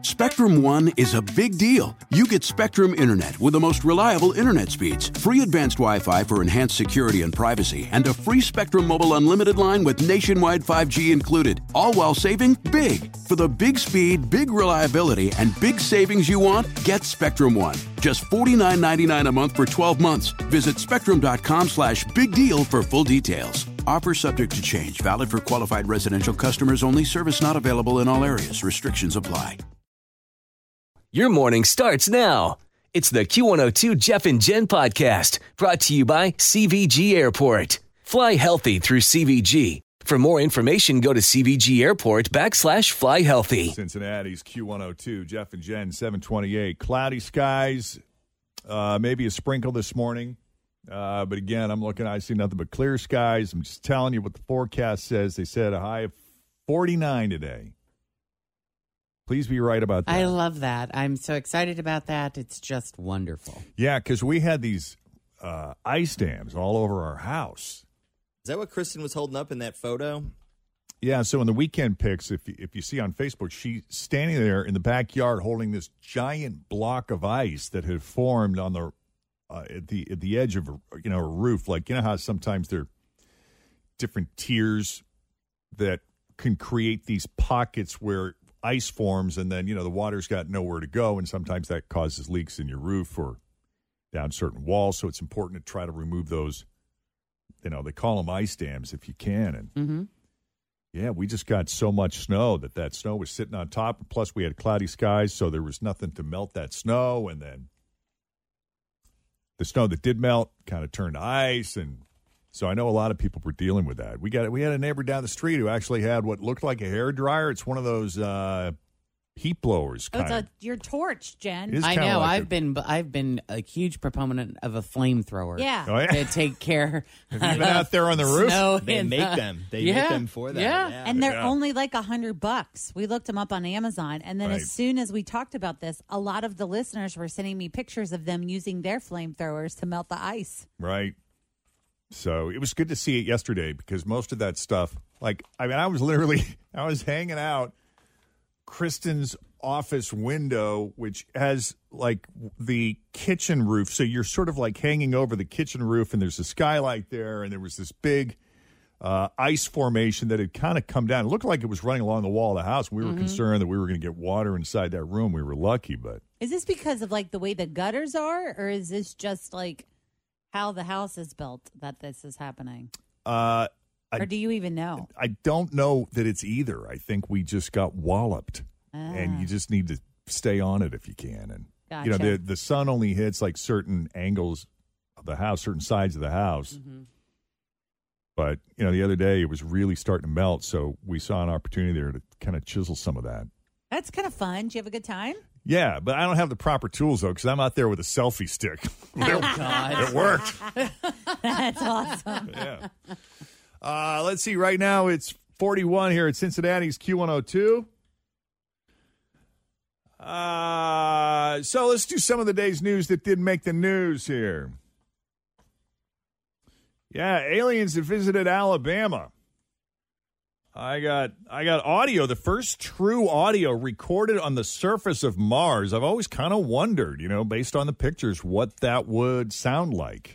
Spectrum One is a big deal. You get Spectrum Internet with the most reliable internet speeds, free advanced Wi-Fi for enhanced security and privacy, and a free Spectrum Mobile Unlimited line with nationwide 5G included, all while saving big. For the big speed, big reliability, and big savings you want, get Spectrum One. Just $49.99 a month for 12 months. Visit spectrum.com/big deal for full details. Offer subject to change. Valid for qualified residential customers only. Service not available in all areas. Restrictions apply. Your morning starts now. It's the Q102 Jeff and Jen podcast, brought to you by CVG Airport. Fly healthy through CVG. For more information, go to CVG Airport /fly healthy. Cincinnati's Q102, Jeff and Jen, 728. Cloudy skies, maybe a sprinkle this morning. But again, I see nothing but clear skies. I'm just telling you what the forecast says. They said a high of 49 today. Please be right about that. I love that. I'm so excited about that. It's just wonderful. Yeah, because we had these ice dams all over our house. Is that what Kristen was holding up in that photo? Yeah, so in the weekend pics, if you see on Facebook, she's standing there in the backyard holding this giant block of ice that had formed on the at the edge of a roof. Like, you know how sometimes there are different tiers that can create these pockets where ice forms, and then the water's got nowhere to go, and sometimes that causes leaks in your roof or down certain walls. So it's important to try to remove those. They call them ice dams if you can. And yeah, we just got so much snow that snow was sitting on top. Plus, we had cloudy skies, so there was nothing to melt that snow. And then the snow that did melt kind of turned to ice, and so I know a lot of people were dealing with that. We had a neighbor down the street who actually had what looked like a hairdryer. It's one of those heat blowers. Oh, it's your torch, Jen. I know. Like I've been a huge proponent of a flamethrower. Yeah. Oh, yeah? To take care. Have you been out there on the roof? They make them. They make them for that. Yeah. And they're only like $100. We looked them up on Amazon. And then as soon as we talked about this, a lot of the listeners were sending me pictures of them using their flamethrowers to melt the ice. Right. So it was good to see it yesterday because most of that stuff, I was hanging out Kristen's office window, which has the kitchen roof. So you're sort of hanging over the kitchen roof, and there's a skylight there, and there was this big ice formation that had kind of come down. It looked like it was running along the wall of the house. We were concerned that we were going to get water inside that room. We were lucky, but. Is this because of the way the gutters are, or is this just how the house is built that this is happening? Or do you even know? I don't know that it's either. I think we just got walloped, and you just need to stay on it if you can. And Gotcha. the sun only hits certain angles of the house, certain sides of the house. But the other day it was really starting to melt, so we saw an opportunity there to kind of chisel some of that. That's kind of fun. Did you have a good time? Yeah, but I don't have the proper tools, though, because I'm out there with a selfie stick. Oh, God. It worked. That's awesome. Yeah. Let's see. Right now, it's 41 here at Cincinnati's Q102. So let's do some of the day's news that did make the news here. Yeah, aliens that visited Alabama. I got audio, the first true audio recorded on the surface of Mars. I've always kind of wondered, based on the pictures, what that would sound like.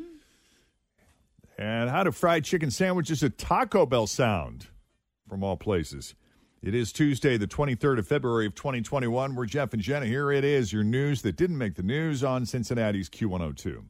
And how do fried chicken sandwiches at Taco Bell sound, from all places? It is Tuesday, the 23rd of February of 2021. We're Jeff and Jenna. Here it is, your news that didn't make the news on Cincinnati's Q102.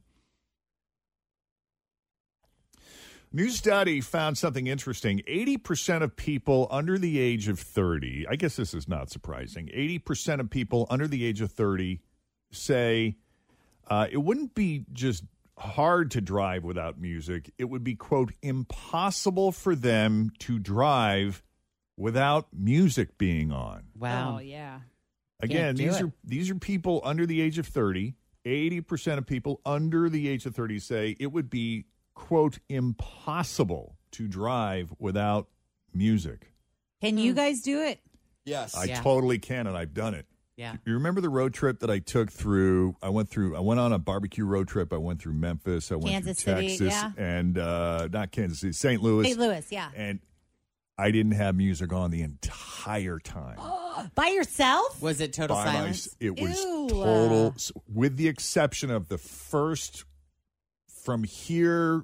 New study found something interesting. 80% of people under the age of 30, I guess this is not surprising, 80% of people under the age of 30 say it wouldn't be just hard to drive without music. It would be, quote, impossible for them to drive without music being on. Wow. Oh, yeah. Again, these are people under the age of 30. 80% of people under the age of 30 say it would be, quote, impossible to drive without music. Can you guys do it? Yes. I totally can, and I've done it. Yeah. You remember the road trip that I took through? I went on a barbecue road trip. I went through Memphis. I went Kansas through City, Texas, yeah. and not Kansas City, St. Louis. St. Louis, yeah. And I didn't have music on the entire time. By yourself? Was it total silence? It was Ew. total, with the exception of the first, from here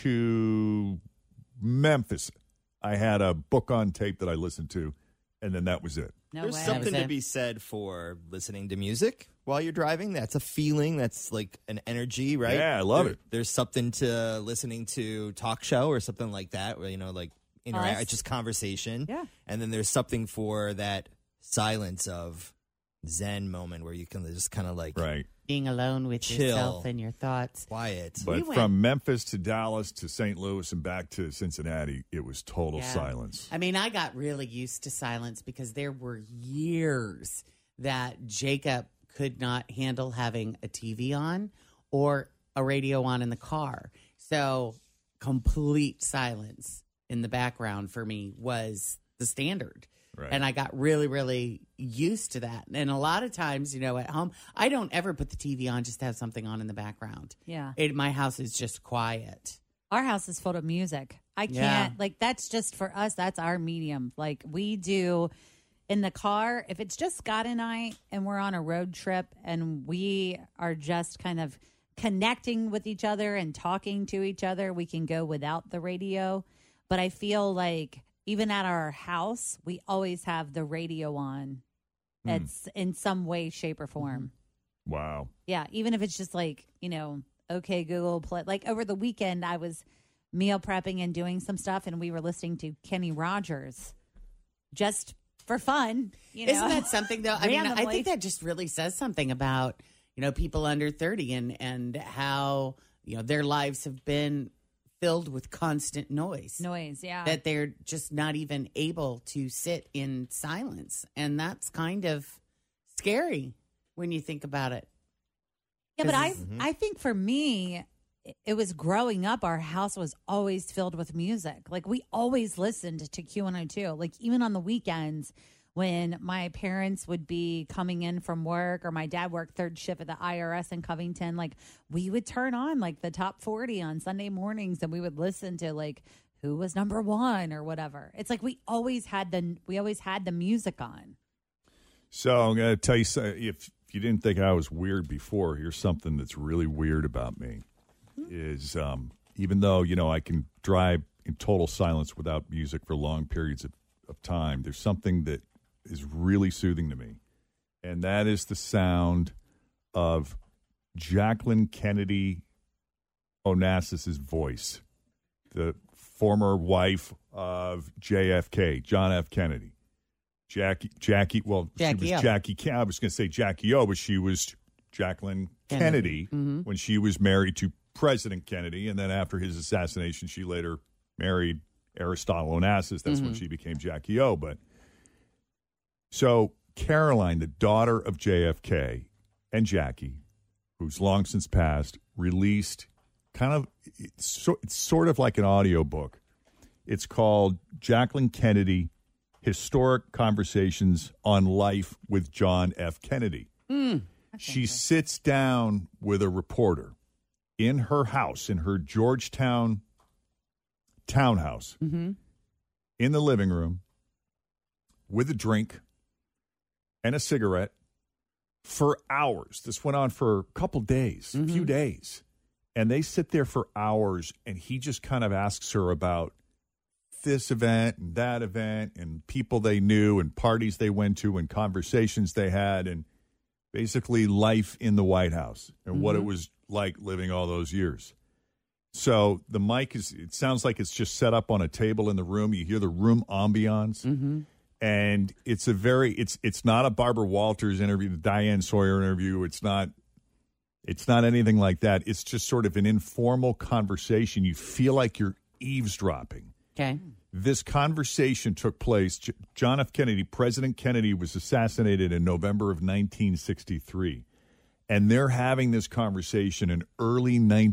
to Memphis, I had a book on tape that I listened to, and then that was it. No There's way. something to be said for listening to music while you're driving. That's a feeling. That's like an energy, right? Yeah, I love it. There's something to listening to talk show or something like that, where, like interact, just conversation. Yeah. And then there's something for that silence of Zen moment where you can just kind of like being alone with chill, yourself and your thoughts. Quiet. But from Memphis to Dallas to St. Louis and back to Cincinnati, it was total silence. I mean, I got really used to silence because there were years that Jacob could not handle having a TV on or a radio on in the car. So complete silence in the background for me was the standard. Right. And I got really, really used to that. And a lot of times, at home, I don't ever put the TV on just to have something on in the background. Yeah. My house is just quiet. Our house is full of music. I can't, that's just for us, that's our medium. Like, we do in the car, if it's just Scott and I, and we're on a road trip and we are just kind of connecting with each other and talking to each other, we can go without the radio. But I feel like even at our house, we always have the radio on. It's in some way, shape, or form. Wow. Yeah, even if it's just like, okay, Google Play. Like over the weekend, I was meal prepping and doing some stuff, and we were listening to Kenny Rogers just for fun. Isn't that something, though? I mean, I think that just really says something about, people under 30 and how, their lives have been filled with constant noise. Yeah. That they're just not even able to sit in silence. And that's kind of scary when you think about it. Yeah, but I think for me, it was growing up, our house was always filled with music. Like, we always listened to Q102. Like, even on the weekends when my parents would be coming in from work, or my dad worked third shift at the IRS in Covington, like, we would turn on like the top 40 on Sunday mornings, and we would listen to like who was number one or whatever. It's like we always had the music on. So I'm going to tell you, if you didn't think I was weird before, here's something that's really weird about me. Is even though I can drive in total silence without music for long periods of time, there's something that is really soothing to me, and that is the sound of Jacqueline Kennedy Onassis's voice, the former wife of JFK, John F. Kennedy. Jackie. Well, she was O. Jackie. I was going to say Jackie O, but she was Jacqueline Kennedy when she was married to President Kennedy, and then after his assassination, she later married Aristotle Onassis. That's when she became Jackie O. But so Caroline, the daughter of JFK and Jackie, who's long since passed, released it's sort of like an audiobook. It's called Jacqueline Kennedy, Historic Conversations on Life with John F. Kennedy. She sits down with a reporter in her house, in her Georgetown townhouse, in the living room, with a drink and a cigarette for hours. This went on for a couple days, a few days. And they sit there for hours, and he just kind of asks her about this event and that event and people they knew and parties they went to and conversations they had and basically life in the White House and what it was like living all those years. So the mic it sounds like it's just set up on a table in the room. You hear the room ambiance. And it's it's not a Barbara Walters interview, the Diane Sawyer interview. It's not anything like that. It's just sort of an informal conversation. You feel like you're eavesdropping. Okay. This conversation took place. John F. Kennedy, President Kennedy, was assassinated in November of 1963. And they're having this conversation in early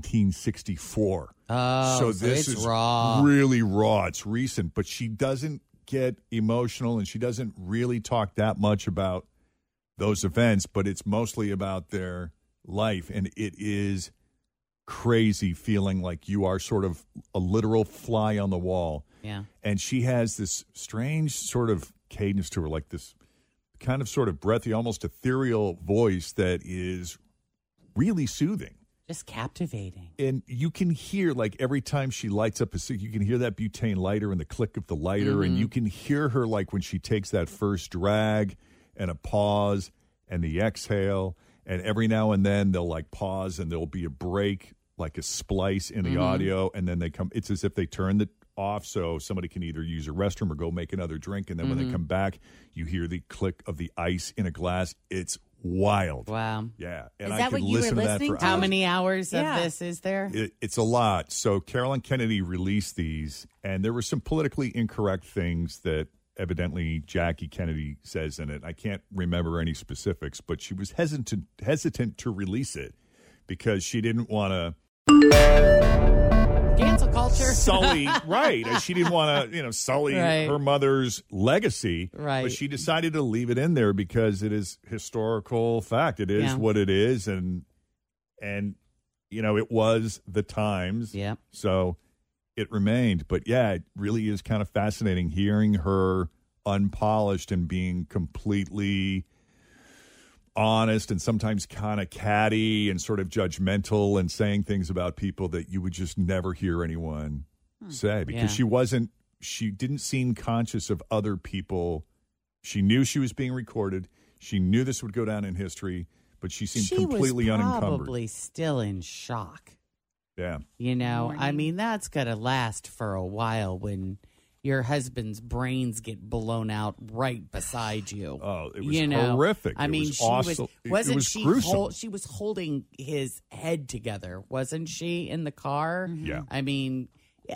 1964. Oh, so this is raw. Really raw. It's recent, but she doesn't get emotional and she doesn't really talk that much about those events, but it's mostly about their life. And it is crazy feeling like you are sort of a literal fly on the wall. Yeah. And she has this strange sort of cadence to her, like this kind of sort of breathy, almost ethereal voice that is really soothing. Just captivating. And you can hear, like, every time she lights up a cig, you can hear that butane lighter and the click of the lighter. And you can hear her, like, when she takes that first drag and a pause and the exhale. And every now and then they'll, like, pause and there'll be a break, like a splice in the audio. And then they come, it's as if they turned it off so somebody can either use a restroom or go make another drink. And then when they come back, you hear the click of the ice in a glass. It's wild. Wow. Yeah. And Is that I could what you were listen to that listening for to? How hours. many hours Yeah. of this is there? It's a lot. So Carolyn Kennedy released these, and there were some politically incorrect things that evidently Jackie Kennedy says in it. I can't remember any specifics, but she was hesitant to release it because she didn't want to Cancel culture. sully, right? She didn't want to, sully Right. her mother's legacy. Right. But she decided to leave it in there because it is historical fact. It is what it is, and it was the times. Yep. So it remained. But yeah, it really is kind of fascinating hearing her unpolished and being completely honest and sometimes kind of catty and sort of judgmental and saying things about people that you would just never hear anyone say because Yeah. she didn't seem conscious of other people. She knew she was being recorded. She knew this would go down in history, but she seemed completely was unencumbered. probably still in shock. Yeah. I mean, that's going to last for a while when your husband's brains get blown out right beside you. Oh, it was horrific. I It mean, was she awesome. wasn't It was she gruesome. she was holding his head together, wasn't she, in the car? Yeah. I mean,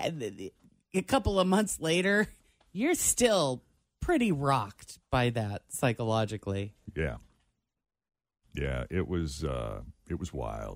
a couple of months later, you're still pretty rocked by that psychologically. Yeah. Yeah, it was wild.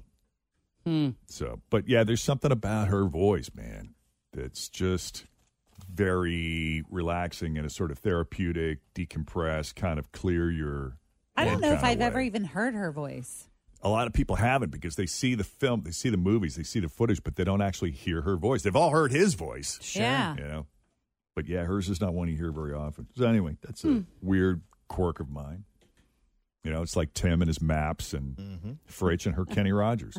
So, but yeah, there's something about her voice, man, that's just very relaxing and a sort of therapeutic, decompress, kind of clear your I don't head know if kinda I've ever way. even heard her voice. A lot of people haven't because they see the film, they see the movies, they see the footage, but they don't actually hear her voice. They've all heard his voice. Yeah. But yeah, hers is not one you hear very often. So anyway, that's a weird quirk of mine. It's like Tim and his maps and Fritch and her Kenny Rogers.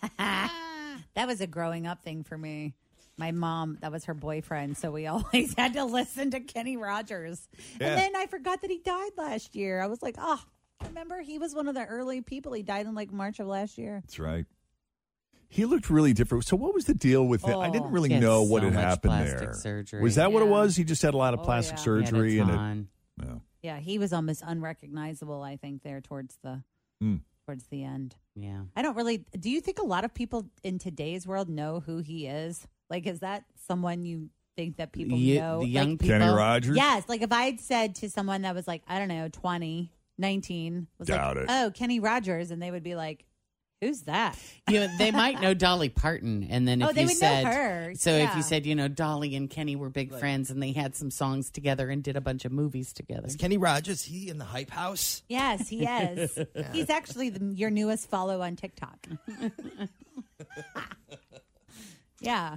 That was a growing up thing for me. My mom, that was her boyfriend, so we always had to listen to Kenny Rogers. Yeah. And then I forgot that he died last year. I was like, remember? He was one of the early people. He died in like March of last year. That's right. He looked really different. So what was the deal with him? I didn't really He had know what so had much happened plastic there. surgery. Was that what it Yeah. was? He just had a lot of plastic yeah. surgery He had a and ton. no. Yeah, he was almost unrecognizable, I think, there towards the end. Yeah. I don't really. Do you think a lot of people in today's world know who he is? Like, is that someone you think that people know? The young Like, people. Kenny Rogers? yes. Like, if I had said to someone that was like, I don't know, 20, 19, was Doubt like, it. oh, Kenny Rogers, and they would be like, who's that? They might know Dolly Parton, and then if Oh, they you would said, know her. so if Yeah. you said, Dolly and Kenny were big friends, and they had some songs together and did a bunch of movies together. Is Kenny Rogers, he in the Hype House? Yes, he is. He's actually your newest follow on TikTok. Yeah.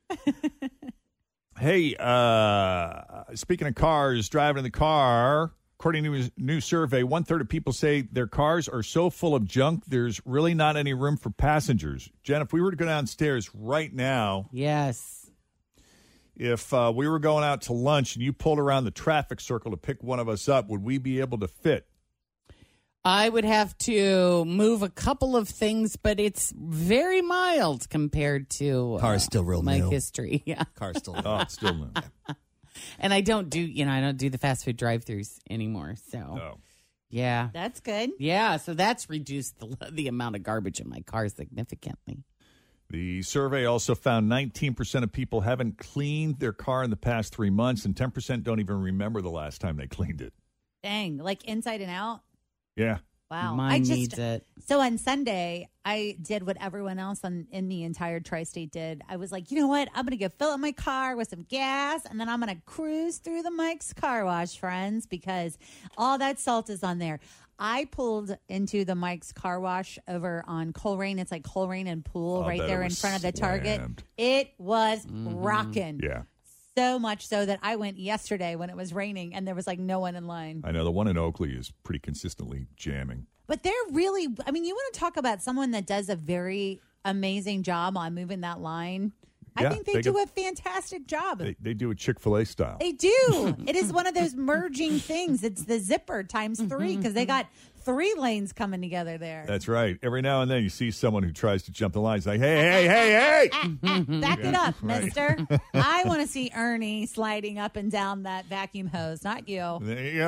Hey, speaking of cars, driving in the car, according to a new survey, 1/3 of people say their cars are so full of junk, there's really not any room for passengers. Jen, if we were to go downstairs right now, Yes. if we were going out to lunch and you pulled around the traffic circle to pick one of us up, would we be able to fit? I would have to move a couple of things, but it's very mild compared to Car's still real my new. history. Yeah. Car's still Oh, it's still new. And I don't do, I don't do the fast food drive-thrus anymore. So, Oh. yeah. That's good. Yeah, so that's reduced the amount of garbage in my car significantly. The survey also found 19% of people haven't cleaned their car in the past 3 months, and 10% don't even remember the last time they cleaned it. Dang. Like inside and out. Yeah. Wow. Mine needs it. So on Sunday, I did what everyone else in the entire tri-state did. I was like, you know what? I'm going to go fill up my car with some gas, and then I'm going to cruise through the Mike's Car Wash, friends, because all that salt is on there. I pulled into the Mike's Car Wash over on Coleraine. It's like Coleraine and Pool I'll right bet there it in was front of the Target. slammed. It was rocking. Yeah. So much so that I went yesterday when it was raining and there was like no one in line. I know the one in Oakley is pretty consistently jamming. But they're really, I mean, you want to talk about someone that does a very amazing job on moving that line. Yeah, I think they do a fantastic job. They do it Chick-fil-A style. They do. It is one of those merging things. It's the zipper times 3 because they got 3 lanes coming together there. That's right. Every now and then you see someone who tries to jump the line. It's like, hey. Back it up, mister. I want to see Ernie sliding up and down that vacuum hose, not you. There you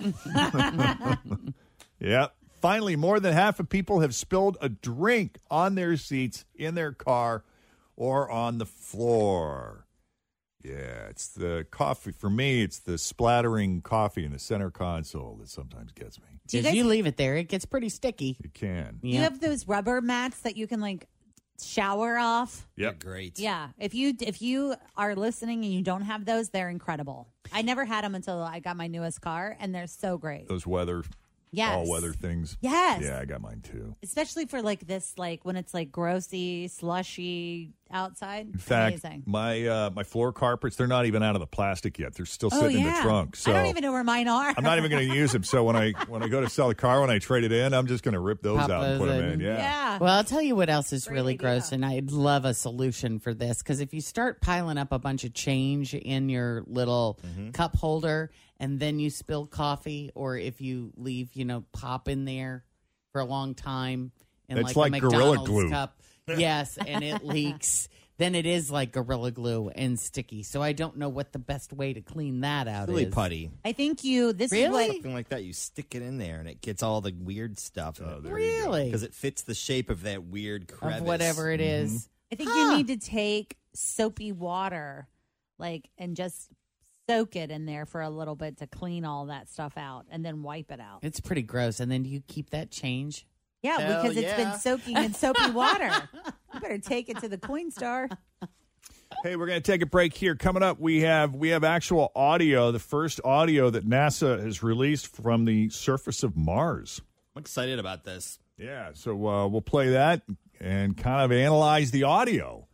go. Yeah. Finally, more than half of people have spilled a drink on their seats, in their car, or on the floor. Yeah, it's the coffee. For me, it's the splattering coffee in the center console that sometimes gets me. If you leave it there, it gets pretty sticky. It can. You have those rubber mats that you can like shower off. Yep. Great. Yeah, if you are listening and you don't have those, they're incredible. I never had them until I got my newest car, and they're so great. Those all-weather things. Yes. Yeah, I got mine too. Especially for like this, like when it's like grossy, slushy outside. In fact, amazing. my floor carpets, they're not even out of the plastic yet. They're still sitting in the trunk. So I don't even know where mine are. I'm not even going to use them. So when I go to sell the car, when I trade it in, I'm just going to rip those Pop out and those put them in. in. Yeah. Well, I'll tell you what else is Great really idea. gross, and I'd love a solution for this, because if you start piling up a bunch of change in your little cup holder and then you spill coffee, or if you leave, pop in there for a long time in It's like a like Gorilla McDonald's Glue. cup, yes, and it leaks, then it is like Gorilla Glue and sticky. So I don't know what the best way to clean that out Really is. putty. I think this Really? is what Something like that. You stick it in there and it gets all the weird stuff. Really? Because it fits the shape of that weird crevice. Of whatever it is. I think you need to take soapy water, and just soak it in there for a little bit to clean all that stuff out, and then wipe it out. It's pretty gross. And then do you keep that change? Yeah, Hell because it's been yeah. soaking in soapy water. You better take it to the Coinstar. Hey, we're going to take a break here. Coming up, we have actual audio, the first audio that NASA has released from the surface of Mars. I'm excited about this. Yeah, so we'll play that and kind of analyze the audio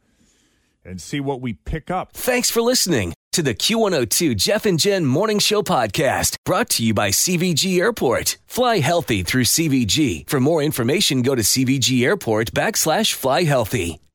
and see what we pick up. Thanks for listening to the Q102 Jeff and Jen Morning Show podcast, brought to you by CVG Airport. Fly healthy through CVG. For more information, go to CVG Airport /fly healthy.